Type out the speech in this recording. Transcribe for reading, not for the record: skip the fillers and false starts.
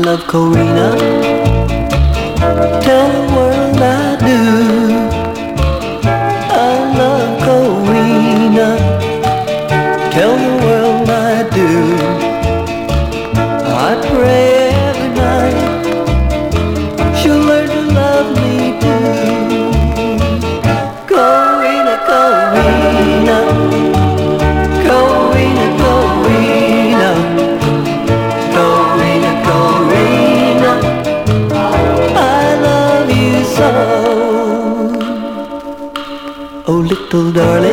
love Corina. Tell the world I do. I love Corina. Tell the world I do. I pray every night she'll learn to love me too. Corina, Corina, Corina, Corina, Corina, Corina, I love you so. Oh, little darling,